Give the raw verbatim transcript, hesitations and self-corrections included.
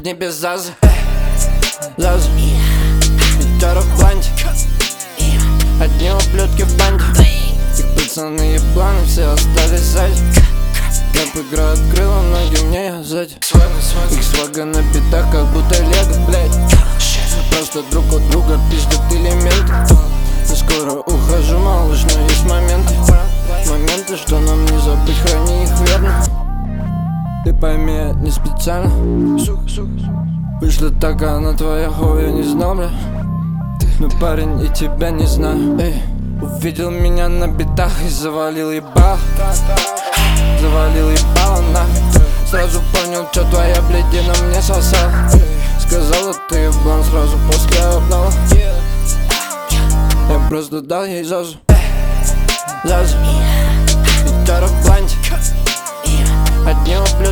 дни без заза. Заза, гитара в бланде, одни ублюдки в банде. Их пацаны ебланы, все остались сзади. Рэп игра открыла ноги, мне я сзади. Их свага на битах, как будто лего, блядь. Просто друг от друга пиздят элементы. Я скоро ухожу, малыш, но есть моменты. Моменты, что нам не забыть, храни их верно. Ты пойми, я не специально. Вышло так, а она твоя хуя, не знал, бля. Ну парень, и тебя не знаю. Эй, увидел меня на битах и завалил ебал. Завалил ебало нахуй. Сразу понял, что твоя блядина мне сосала. Сказала, ты еблан сразу после обнала. Я просто дал ей зазу. Зазу, гитара в бланде, одни ублюдки